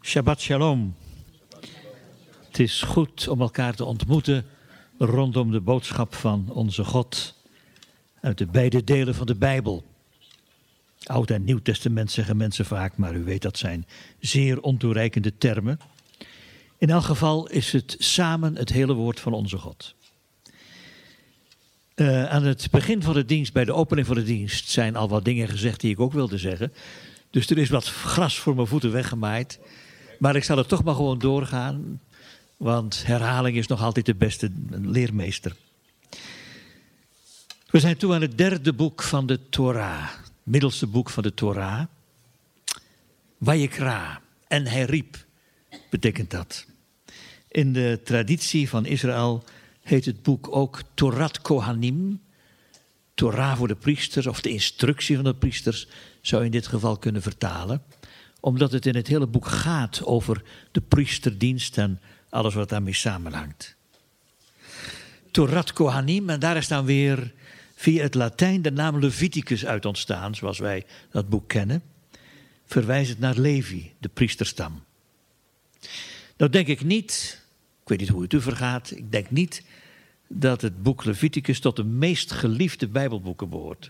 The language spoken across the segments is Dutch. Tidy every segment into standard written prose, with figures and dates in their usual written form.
Shabbat shalom. Het is goed om elkaar te ontmoeten rondom de boodschap van onze God uit de beide delen van de Bijbel. Oud en Nieuw Testament zeggen mensen vaak, maar u weet dat zijn zeer ontoereikende termen. In elk geval is het samen het hele woord van onze God. Aan het begin van de dienst, bij de opening van de dienst, zijn al wat dingen gezegd die ik ook wilde zeggen. Dus er is wat gras voor mijn voeten weggemaaid. Maar ik zal er toch maar gewoon doorgaan, want herhaling is nog altijd de beste leermeester. We zijn toe aan het derde boek van de Torah, het middelste boek van de Torah. Vayikra, en hij riep, betekent dat. In de traditie van Israël heet het boek ook Torat Kohanim. Torah voor de priesters, of de instructie van de priesters, zou je in dit geval kunnen vertalen. Omdat het in het hele boek gaat over de priesterdienst en alles wat daarmee samenhangt. Torat Kohanim, en daar is dan weer via het Latijn de naam Leviticus uit ontstaan, zoals wij dat boek kennen. Verwijzend naar Levi, de priesterstam. Nou denk ik niet, ik weet niet hoe het u vergaat, ik denk niet dat het boek Leviticus tot de meest geliefde Bijbelboeken behoort.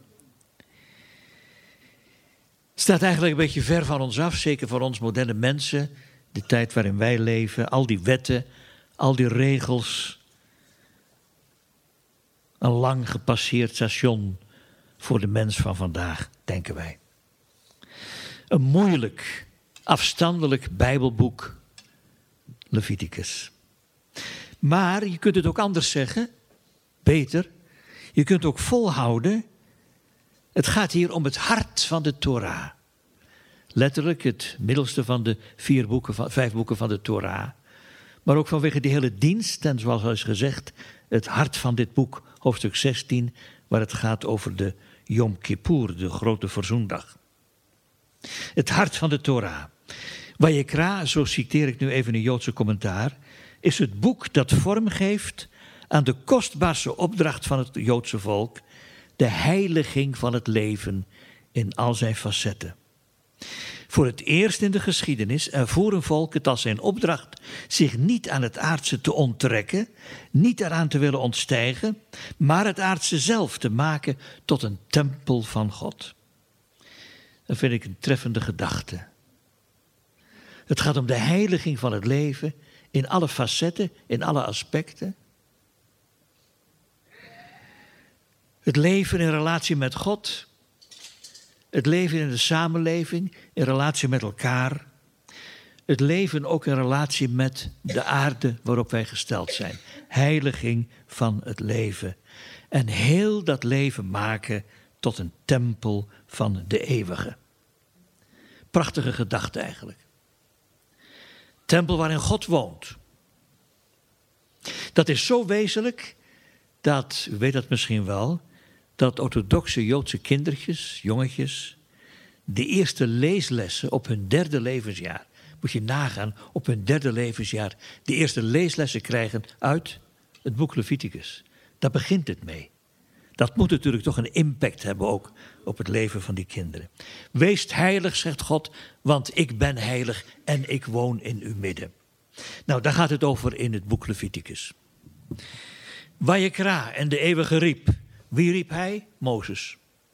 Het staat eigenlijk een beetje ver van ons af, zeker voor ons moderne mensen, de tijd waarin wij leven, al die wetten, al die regels. Een lang gepasseerd station voor de mens van vandaag, denken wij. Een moeilijk, afstandelijk Bijbelboek, Leviticus. Maar je kunt het ook anders zeggen, beter. Je kunt ook volhouden. Het gaat hier om het hart van de Torah. Letterlijk het middelste van de 5 boeken van de Torah. Maar ook vanwege die hele dienst en zoals al is gezegd, het hart van dit boek, hoofdstuk 16, waar het gaat over de Yom Kippur, de grote verzoendag. Het hart van de Torah. Vayikra, zo citeer ik nu even een Joodse commentaar, is het boek dat vorm geeft aan de kostbaarste opdracht van het Joodse volk, de heiliging van het leven in al zijn facetten. Voor het eerst in de geschiedenis ervoer een volk het als zijn opdracht zich niet aan het aardse te onttrekken, niet eraan te willen ontstijgen, maar het aardse zelf te maken tot een tempel van God. Dat vind ik een treffende gedachte. Het gaat om de heiliging van het leven in alle facetten, in alle aspecten. Het leven in relatie met God. Het leven in de samenleving, in relatie met elkaar. Het leven ook in relatie met de aarde waarop wij gesteld zijn. Heiliging van het leven. En heel dat leven maken tot een tempel van de eeuwige. Prachtige gedachte eigenlijk. Tempel waarin God woont. Dat is zo wezenlijk dat, u weet dat misschien wel, dat orthodoxe Joodse kindertjes, jongetjes, de eerste leeslessen op hun 3e levensjaar, moet je nagaan, op hun 3e levensjaar, de eerste leeslessen krijgen uit het boek Leviticus. Daar begint het mee. Dat moet natuurlijk toch een impact hebben ook op het leven van die kinderen. Wees heilig, zegt God, want ik ben heilig en ik woon in uw midden. Nou, daar gaat het over in het boek Leviticus. Vayikra, en de eeuwige riep. Wie riep hij? Mozes.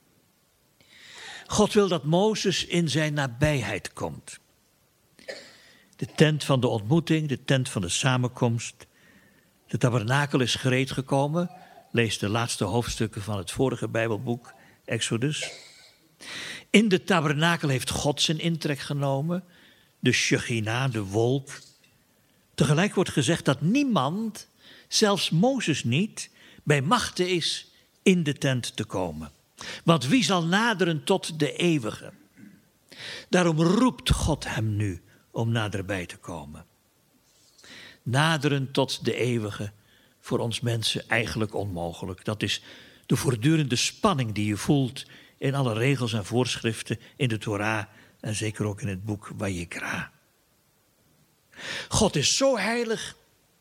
God wil dat Mozes in zijn nabijheid komt. De tent van de ontmoeting, de tent van de samenkomst. De tabernakel is gereed gekomen. Lees de laatste hoofdstukken van het vorige Bijbelboek, Exodus. In de tabernakel heeft God zijn intrek genomen. De Shechina, de wolk. Tegelijk wordt gezegd dat niemand, zelfs Mozes niet, bij machte is in de tent te komen. Want wie zal naderen tot de eeuwige? Daarom roept God hem nu om naderbij te komen. Naderen tot de eeuwige, voor ons mensen eigenlijk onmogelijk. Dat is de voortdurende spanning die je voelt in alle regels en voorschriften in de Torah en zeker ook in het boek Vayikra. God is zo heilig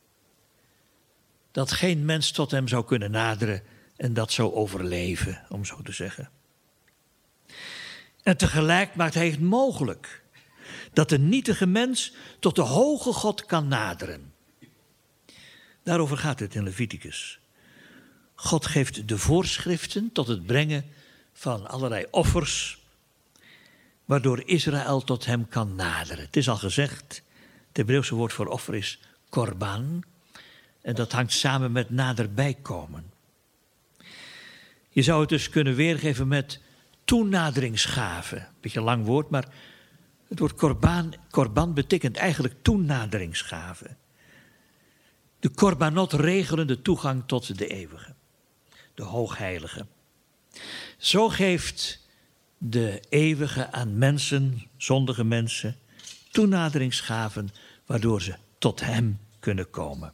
dat geen mens tot hem zou kunnen naderen en dat zou overleven, om zo te zeggen. En tegelijk maakt hij het mogelijk Dat de nietige mens tot de hoge God kan naderen. Daarover gaat het in Leviticus. God geeft de voorschriften tot het brengen van allerlei offers, waardoor Israël tot hem kan naderen. Het is al gezegd, het Hebreeuwse woord voor offer is korban. En dat hangt samen met naderbij komen. Je zou het dus kunnen weergeven met toenaderingsgave. Beetje een lang woord, maar het woord korban betekent eigenlijk toenaderingsgave. De korbanot regelen de toegang tot de eeuwige, de hoogheilige. Zo geeft de eeuwige aan mensen, zondige mensen, toenaderingsgaven, waardoor ze tot hem kunnen komen.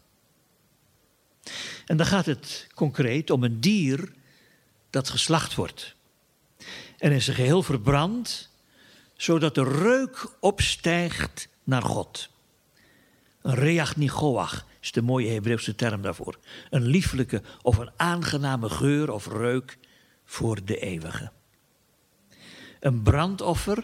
En dan gaat het concreet om een dier dat geslacht wordt. En in zijn geheel verbrandt, zodat de reuk opstijgt naar God. Een reach nigoach is de mooie Hebreeuwse term daarvoor. Een lieflijke of een aangename geur of reuk voor de eeuwige. Een brandoffer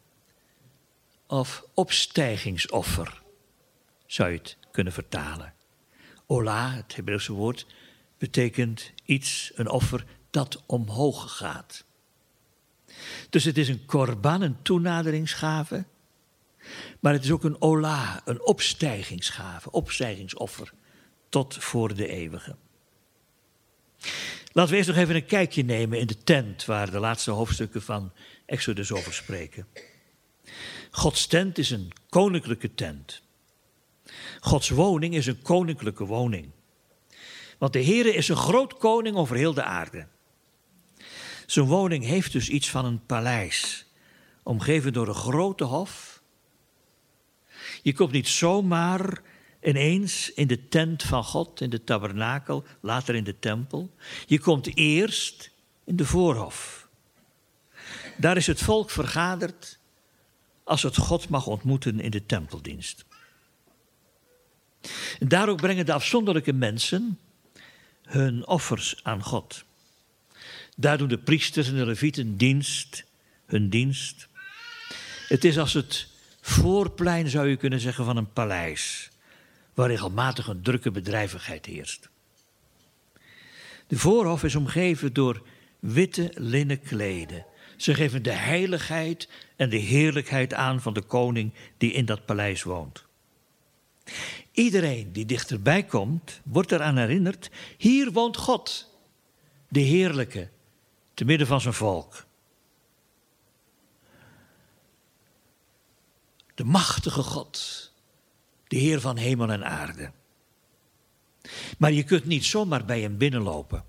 of opstijgingsoffer zou je het kunnen vertalen. Ola, het Hebreeuwse woord, betekent iets, een offer dat omhoog gaat. Dus het is een korban, een toenaderingsgave. Maar het is ook een ola, een opstijgingsgave, opstijgingsoffer tot voor de eeuwige. Laten we eerst nog even een kijkje nemen in de tent waar de laatste hoofdstukken van Exodus over spreken. Gods tent is een koninklijke tent. Gods woning is een koninklijke woning. Want de Heere is een groot koning over heel de aarde. Zijn woning heeft dus iets van een paleis, omgeven door een grote hof. Je komt niet zomaar ineens in de tent van God, in de tabernakel, later in de tempel. Je komt eerst in de voorhof. Daar is het volk vergaderd als het God mag ontmoeten in de tempeldienst. En daar ook brengen de afzonderlijke mensen hun offers aan God. Daar doen de priesters en de levieten hun dienst. Het is als het voorplein, zou je kunnen zeggen, van een paleis, waar regelmatig een drukke bedrijvigheid heerst. De voorhof is omgeven door witte linnen kleden. Ze geven de heiligheid en de heerlijkheid aan van de koning die in dat paleis woont. Iedereen die dichterbij komt, wordt eraan herinnerd, hier woont God, de heerlijke, te midden van zijn volk. De machtige God, de Heer van hemel en aarde. Maar je kunt niet zomaar bij hem binnenlopen.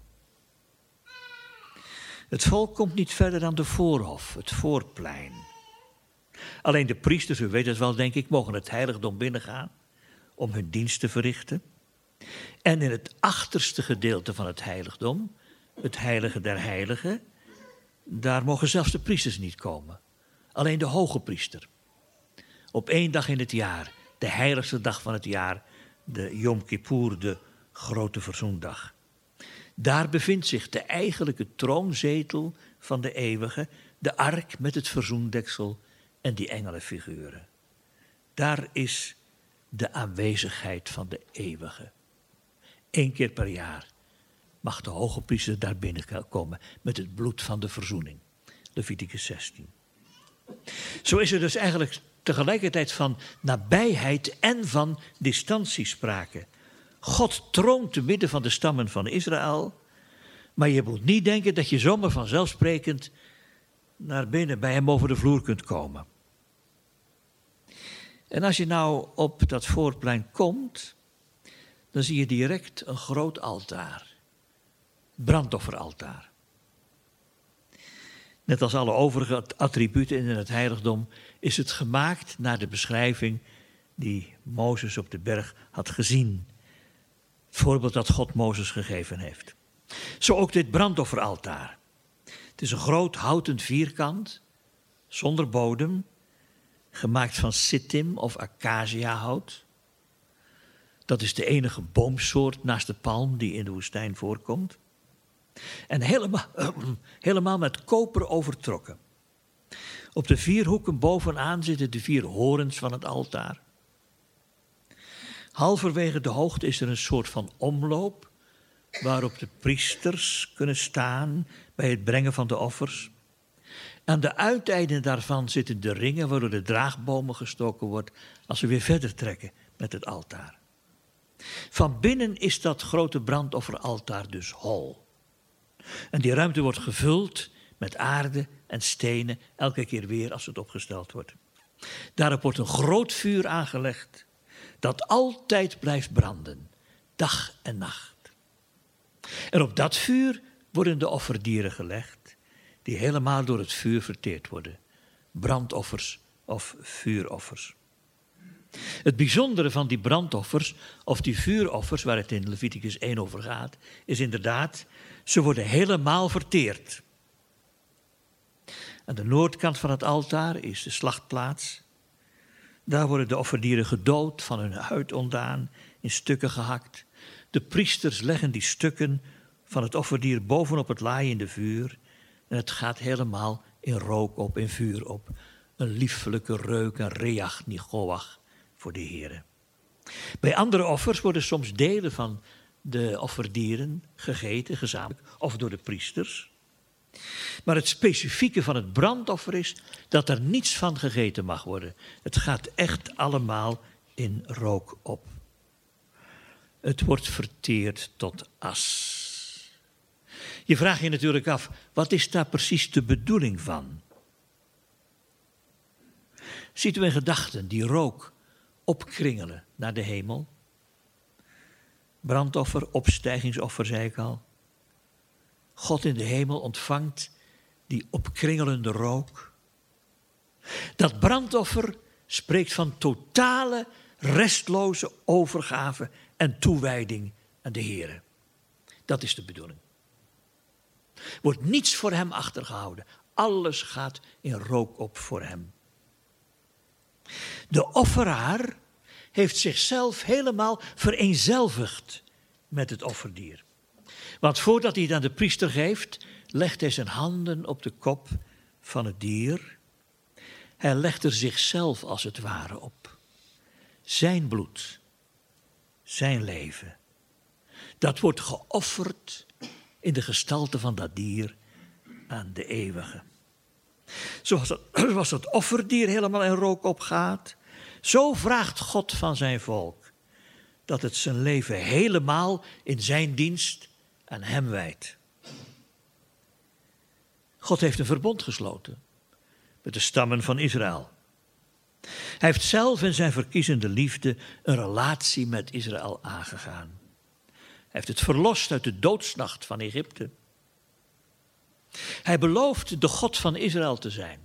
Het volk komt niet verder dan de voorhof, het voorplein. Alleen de priesters, u weet het wel denk ik, mogen het heiligdom binnengaan om hun dienst te verrichten. En in het achterste gedeelte van het heiligdom, het heilige der heiligen, daar mogen zelfs de priesters niet komen. Alleen de hoge priester. Op 1 dag in het jaar, de heiligste dag van het jaar, de Yom Kippur, de grote verzoendag. Daar bevindt zich de eigenlijke troonzetel van de eeuwige, de ark met het verzoendeksel en die engelenfiguren. Daar is de aanwezigheid van de eeuwige. 1 keer per jaar mag de hoge priester daar binnenkomen met het bloed van de verzoening. Leviticus 16. Zo is er dus eigenlijk tegelijkertijd van nabijheid en van distantie sprake. God troont te midden van de stammen van Israël, maar je moet niet denken dat je zomaar vanzelfsprekend naar binnen bij hem over de vloer kunt komen. En als je nou op dat voorplein komt, dan zie je direct een groot altaar. Brandofferaltaar. Net als alle overige attributen in het heiligdom is het gemaakt naar de beschrijving die Mozes op de berg had gezien. Het voorbeeld dat God Mozes gegeven heeft. Zo ook dit brandofferaltaar. Het is een groot houten vierkant, zonder bodem, gemaakt van sittim of acaciahout. Dat is de enige boomsoort naast de palm die in de woestijn voorkomt. En helemaal met koper overtrokken. Op de 4 hoeken bovenaan zitten de 4 horens van het altaar. Halverwege de hoogte is er een soort van omloop waarop de priesters kunnen staan bij het brengen van de offers. Aan de uiteinden daarvan zitten de ringen waardoor de draagbomen gestoken wordt als we weer verder trekken met het altaar. Van binnen is dat grote brandofferaltaar dus hol. En die ruimte wordt gevuld met aarde en stenen elke keer weer als het opgesteld wordt. Daarop wordt een groot vuur aangelegd dat altijd blijft branden, dag en nacht. En op dat vuur worden de offerdieren gelegd die helemaal door het vuur verteerd worden. Brandoffers of vuuroffers. Het bijzondere van die brandoffers of die vuuroffers, waar het in Leviticus 1 over gaat, is inderdaad, ze worden helemaal verteerd. Aan de noordkant van het altaar is de slachtplaats. Daar worden de offerdieren gedood, van hun huid ontdaan, in stukken gehakt. De priesters leggen die stukken van het offerdier bovenop het laaiende vuur. En het gaat helemaal in rook op, in vuur op. Een liefelijke reuk, een reach nigoach voor de Heere. Bij andere offers worden soms delen van de offerdieren gegeten, gezamenlijk, of door de priesters. Maar het specifieke van het brandoffer is dat er niets van gegeten mag worden. Het gaat echt allemaal in rook op. Het wordt verteerd tot as. Je vraagt je natuurlijk af, wat is daar precies de bedoeling van? Ziet u in gedachten die rook opkringelen naar de hemel? Brandoffer, opstijgingsoffer, zei ik al. God in de hemel ontvangt die opkringelende rook. Dat brandoffer spreekt van totale, restloze overgave en toewijding aan de Heere. Dat is de bedoeling. Wordt niets voor hem achtergehouden. Alles gaat in rook op voor hem. De offeraar heeft zichzelf helemaal vereenzelvigd met het offerdier. Want voordat hij het aan de priester geeft, legt hij zijn handen op de kop van het dier. Hij legt er zichzelf als het ware op. Zijn bloed, zijn leven. Dat wordt geofferd in de gestalte van dat dier aan de eeuwige. Zoals het offerdier helemaal in rook opgaat, zo vraagt God van zijn volk dat het zijn leven helemaal in zijn dienst aan hem wijdt. God heeft een verbond gesloten met de stammen van Israël. Hij heeft zelf in zijn verkiezende liefde een relatie met Israël aangegaan. Hij heeft het verlost uit de doodsnacht van Egypte. Hij belooft de God van Israël te zijn.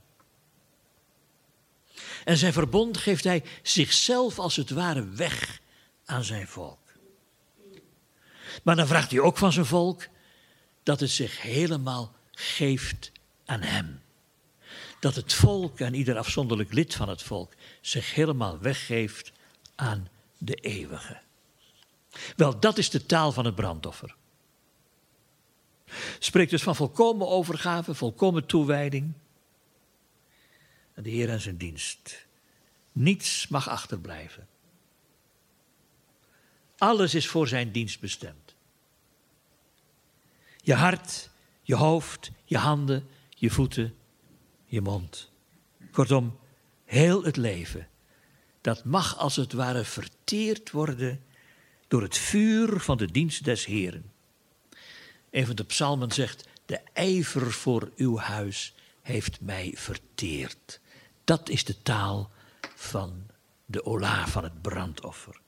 En zijn verbond geeft hij zichzelf als het ware weg aan zijn volk. Maar dan vraagt hij ook van zijn volk dat het zich helemaal geeft aan hem. Dat het volk en ieder afzonderlijk lid van het volk zich helemaal weggeeft aan de eeuwige. Wel, dat is de taal van het brandoffer. Spreekt dus van volkomen overgave, volkomen toewijding aan de Heer en zijn dienst. Niets mag achterblijven. Alles is voor zijn dienst bestemd. Je hart, je hoofd, je handen, je voeten, je mond. Kortom, heel het leven. Dat mag als het ware verteerd worden door het vuur van de dienst des Heeren. Een van de psalmen zegt, de ijver voor uw huis heeft mij verteerd. Dat is de taal van de ola, van het brandoffer.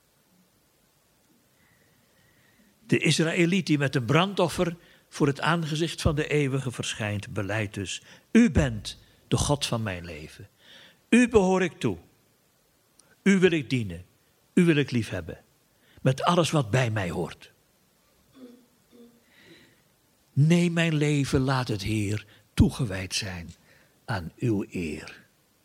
De Israëliet die met een brandoffer voor het aangezicht van de eeuwige verschijnt, beleidt dus, u bent de God van mijn leven. U behoor ik toe. U wil ik dienen. U wil ik liefhebben. Met alles wat bij mij hoort. Neem mijn leven, laat het Heer toegewijd zijn aan uw eer.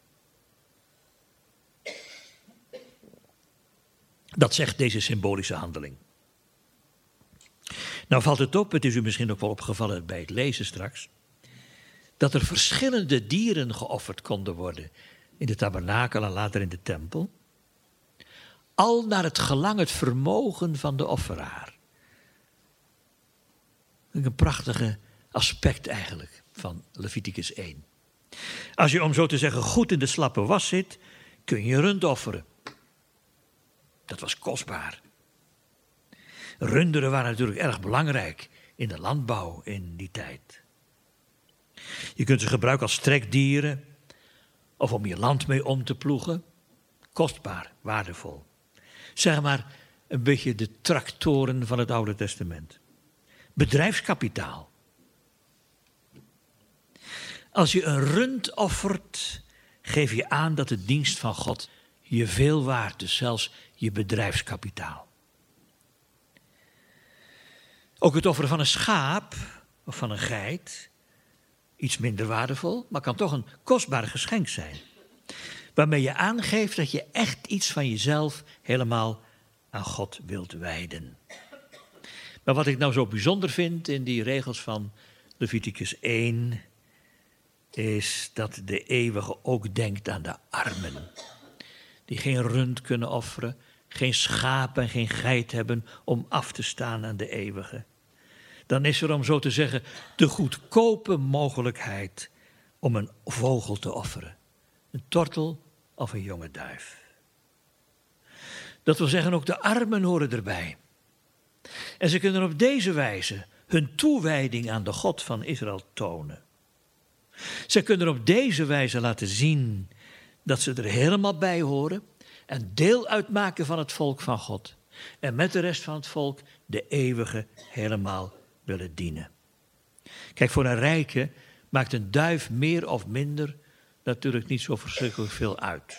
Dat zegt deze symbolische handeling. Nou valt het op, het is u misschien ook wel opgevallen bij het lezen straks, dat er verschillende dieren geofferd konden worden in de tabernakel en later in de tempel. Al naar het gelang, het vermogen van de offeraar. Een prachtige aspect eigenlijk van Leviticus 1. Als je, om zo te zeggen, goed in de slappe was zit, kun je rund offeren. Dat was kostbaar. Runderen waren natuurlijk erg belangrijk in de landbouw in die tijd. Je kunt ze gebruiken als trekdieren of om je land mee om te ploegen. Kostbaar, waardevol. Zeg maar een beetje de tractoren van het Oude Testament. Bedrijfskapitaal. Als je een rund offert, geef je aan dat de dienst van God je veel waard is, zelfs je bedrijfskapitaal. Ook het offeren van een schaap of van een geit, iets minder waardevol, maar kan toch een kostbaar geschenk zijn. Waarmee je aangeeft dat je echt iets van jezelf helemaal aan God wilt wijden. Maar wat ik nou zo bijzonder vind in die regels van Leviticus 1... is dat de eeuwige ook denkt aan de armen. Die geen rund kunnen offeren, geen schaap en geen geit hebben om af te staan aan de eeuwige. Dan is er, om zo te zeggen, de goedkope mogelijkheid om een vogel te offeren. Een tortel of een jonge duif. Dat wil zeggen, ook de armen horen erbij. En ze kunnen op deze wijze hun toewijding aan de God van Israël tonen. Ze kunnen op deze wijze laten zien dat ze er helemaal bij horen en deel uitmaken van het volk van God. En met de rest van het volk de eeuwige helemaal willen dienen. Kijk, voor een rijke maakt een duif meer of minder natuurlijk niet zo verschrikkelijk veel uit.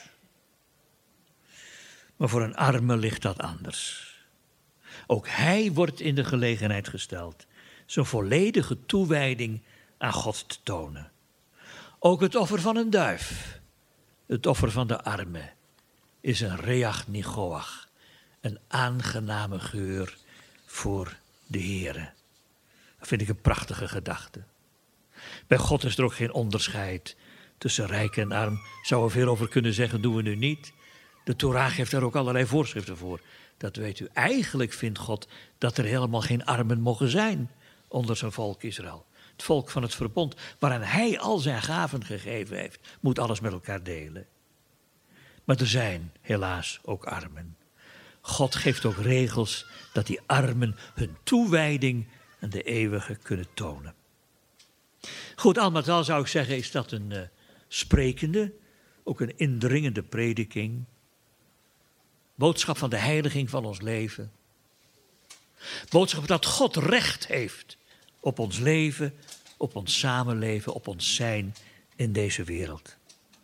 Maar voor een arme ligt dat anders. Ook hij wordt in de gelegenheid gesteld zijn volledige toewijding aan God te tonen. Ook het offer van een duif, het offer van de arme, is een reach nigoach, een aangename geur voor de Heere. Dat vind ik een prachtige gedachte. Bij God is er ook geen onderscheid tussen rijk en arm. Zou er veel over kunnen zeggen, doen we nu niet. De Torah geeft daar ook allerlei voorschriften voor. Dat weet u. Eigenlijk vindt God dat er helemaal geen armen mogen zijn onder zijn volk Israël. Het volk van het verbond, waaraan hij al zijn gaven gegeven heeft, moet alles met elkaar delen. Maar er zijn helaas ook armen. God geeft ook regels dat die armen hun toewijding aan de eeuwige kunnen tonen. Goed, al met al zou ik zeggen, is dat een sprekende, ook een indringende prediking. Boodschap van de heiliging van ons leven. Boodschap dat God recht heeft op ons leven, op ons samenleven, op ons zijn in deze wereld.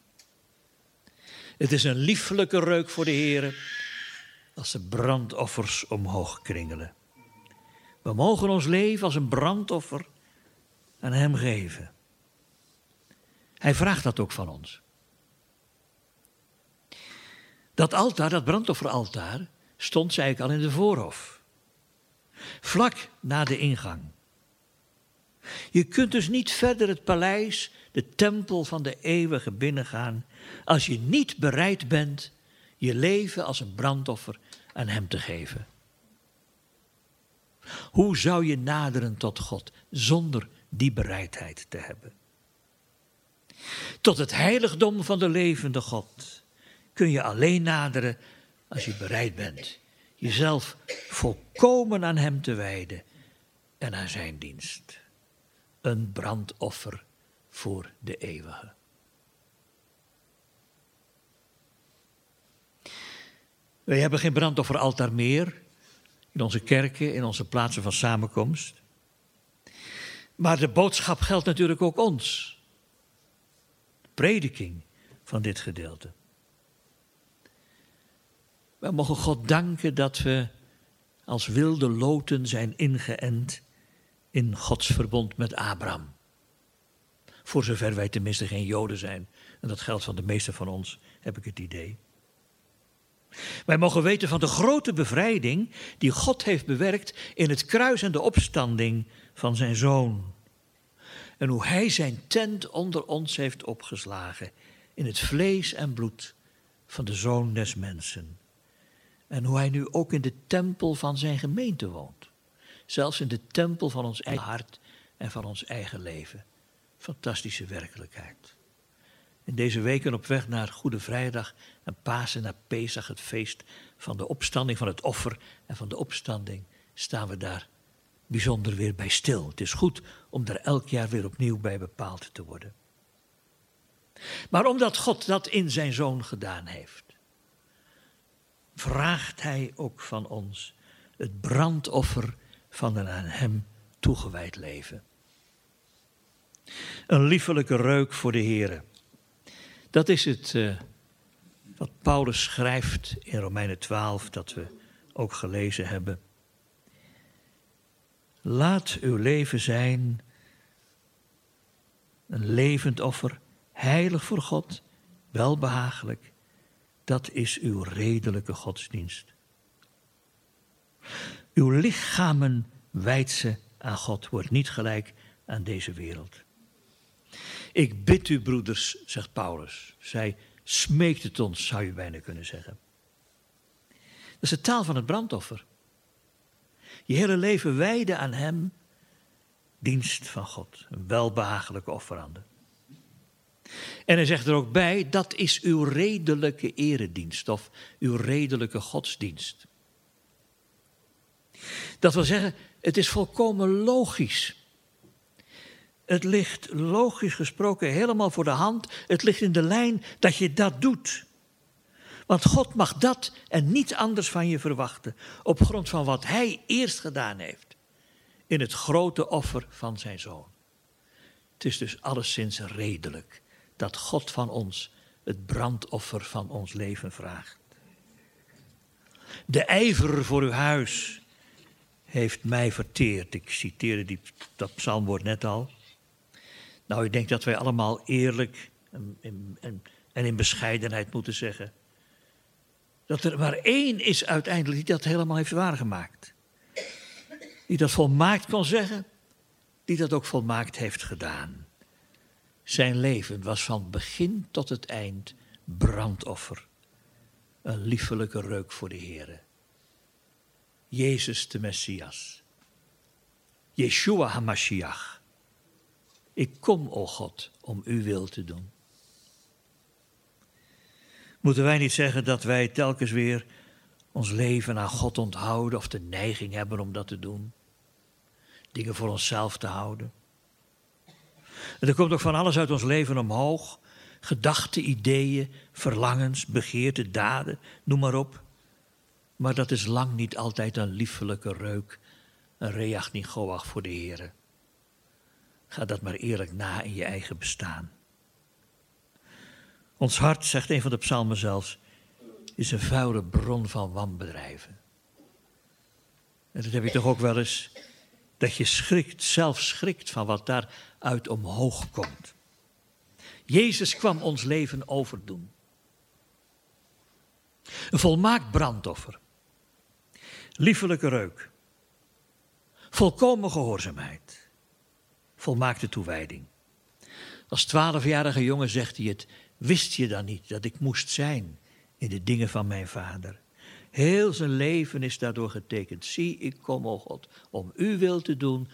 Het is een liefelijke reuk voor de Heere als de brandoffers omhoog kringelen. We mogen ons leven als een brandoffer aan hem geven. Hij vraagt dat ook van ons. Dat altaar, dat brandofferaltaar, stond, zei ik al, in de voorhof. Vlak na de ingang. Je kunt dus niet verder het paleis, de tempel van de eeuwige binnengaan, als je niet bereid bent je leven als een brandoffer aan hem te geven. Hoe zou je naderen tot God zonder die bereidheid te hebben? Tot het heiligdom van de levende God kun je alleen naderen als je bereid bent jezelf volkomen aan hem te wijden en aan zijn dienst. Een brandoffer voor de eeuwige. Wij hebben geen brandofferaltaar meer in onze kerken, in onze plaatsen van samenkomst. Maar de boodschap geldt natuurlijk ook ons. De prediking van dit gedeelte. We mogen God danken dat we als wilde loten zijn ingeënt in Gods verbond met Abraham. Voor zover wij tenminste geen Joden zijn. En dat geldt van de meeste van ons, heb ik het idee. Wij mogen weten van de grote bevrijding die God heeft bewerkt in het kruis en de opstanding van zijn Zoon. En hoe hij zijn tent onder ons heeft opgeslagen in het vlees en bloed van de Zoon des Mensen. En hoe hij nu ook in de tempel van zijn gemeente woont. Zelfs in de tempel van ons eigen hart en van ons eigen leven. Fantastische werkelijkheid. In deze weken op weg naar Goede Vrijdag en Pasen naar Pesach, het feest van de opstanding, van het offer en van de opstanding, staan we daar bijzonder weer bij stil. Het is goed om daar elk jaar weer opnieuw bij bepaald te worden. Maar omdat God dat in zijn Zoon gedaan heeft, vraagt hij ook van ons het brandoffer van een aan hem toegewijd leven. Een liefelijke reuk voor de Here. Dat is het wat Paulus schrijft in Romeinen 12, dat we ook gelezen hebben. Laat uw leven zijn een levend offer, heilig voor God, welbehagelijk. Dat is uw redelijke godsdienst. Uw lichamen wijdt ze aan God, wordt niet gelijk aan deze wereld. Ik bid u, broeders, zegt Paulus. Zij smeekt het ons, zou je bijna kunnen zeggen. Dat is de taal van het brandoffer. Je hele leven wijden aan hem, dienst van God, een welbehagelijke offerande. En hij zegt er ook bij, dat is uw redelijke eredienst of uw redelijke godsdienst. Dat wil zeggen, het is volkomen logisch. Het ligt logisch gesproken helemaal voor de hand. Het ligt in de lijn dat je dat doet. Want God mag dat en niet anders van je verwachten. Op grond van wat hij eerst gedaan heeft. In het grote offer van zijn Zoon. Het is dus alleszins redelijk dat God van ons het brandoffer van ons leven vraagt. De ijver voor uw huis heeft mij verteerd. Ik citeerde dat psalmwoord net al. Nou, ik denk dat wij allemaal eerlijk en in bescheidenheid moeten zeggen dat er maar één is uiteindelijk die dat helemaal heeft waargemaakt. Die dat volmaakt kon zeggen, die dat ook volmaakt heeft gedaan. Zijn leven was van begin tot het eind brandoffer. Een liefelijke reuk voor de Heere. Jezus de Messias. Yeshua HaMashiach. Ik kom, o God, om uw wil te doen. Moeten wij niet zeggen dat wij telkens weer ons leven aan God onthouden of de neiging hebben om dat te doen? Dingen voor onszelf te houden. En er komt ook van alles uit ons leven omhoog. Gedachten, ideeën, verlangens, begeerten, daden, noem maar op. Maar dat is lang niet altijd een liefelijke reuk, een reach nigoach voor de Heere. Ga dat maar eerlijk na in je eigen bestaan. Ons hart, zegt een van de psalmen zelfs, is een vuile bron van wanbedrijven. En dat heb je toch ook wel eens, dat je zelf schrikt van wat daaruit omhoog komt. Jezus kwam ons leven overdoen. Een volmaakt brandoffer. Liefelijke reuk. Volkomen gehoorzaamheid. Volmaakte toewijding. Als 12-jarige jongen zegt hij het, wist je dan niet dat ik moest zijn in de dingen van mijn vader. Heel zijn leven is daardoor getekend. Zie, ik kom, o God, om uw wil te doen.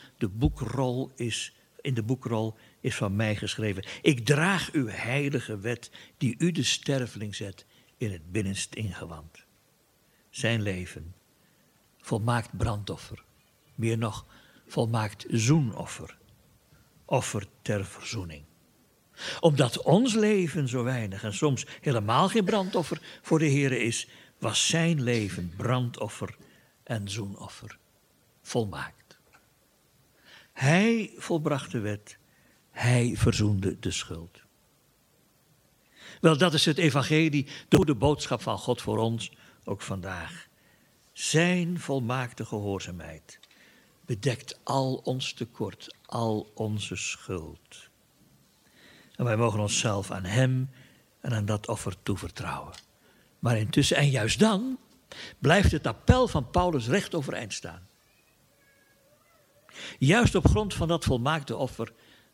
In de boekrol is van mij geschreven. Ik draag uw heilige wet, die u de sterveling zet in het binnenst ingewand. Zijn leven, volmaakt brandoffer. Meer nog, volmaakt zoenoffer. Offer ter verzoening. Omdat ons leven zo weinig en soms helemaal geen brandoffer voor de Heere is, was zijn leven brandoffer en zoenoffer. Volmaakt. Hij volbracht de wet. Hij verzoende de schuld. Wel, dat is het evangelie, de goede boodschap van God voor ons, ook vandaag. Zijn volmaakte gehoorzaamheid bedekt al ons tekort, al onze schuld. En wij mogen onszelf aan hem en aan dat offer toevertrouwen. Maar intussen, en juist dan, blijft het appel van Paulus recht overeind staan. Juist op grond van dat volmaakte offer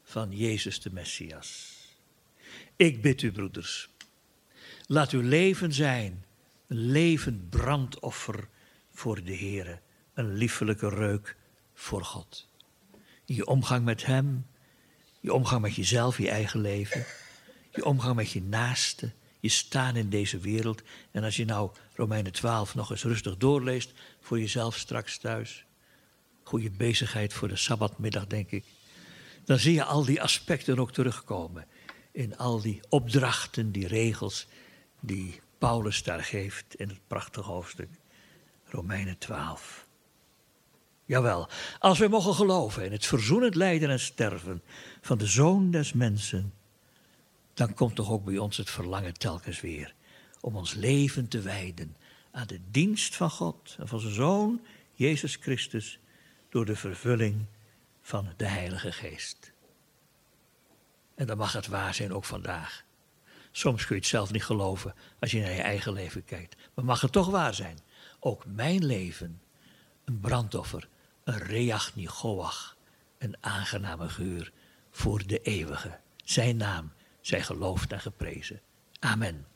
van Jezus de Messias. Ik bid u, broeders, laat uw leven zijn een levend brandoffer voor de Heere, een liefelijke reuk voor God. In je omgang met hem, je omgang met jezelf, je eigen leven, je omgang met je naaste, je staan in deze wereld. En als je nou Romeinen 12 nog eens rustig doorleest voor jezelf straks thuis, goede bezigheid voor de sabbatmiddag, denk ik, dan zie je al die aspecten ook terugkomen in al die opdrachten, die regels die Paulus daar geeft in het prachtige hoofdstuk Romeinen 12. Jawel, als we mogen geloven in het verzoenend lijden en sterven van de Zoon des Mensen, dan komt toch ook bij ons het verlangen telkens weer om ons leven te wijden aan de dienst van God en van zijn Zoon, Jezus Christus, door de vervulling van de Heilige Geest. En dan mag het waar zijn ook vandaag. Soms kun je het zelf niet geloven als je naar je eigen leven kijkt. Maar mag het toch waar zijn? Ook mijn leven, een brandoffer, een reach nigoach, een aangename geur voor de eeuwige. Zijn naam zij geloofd en geprezen. Amen.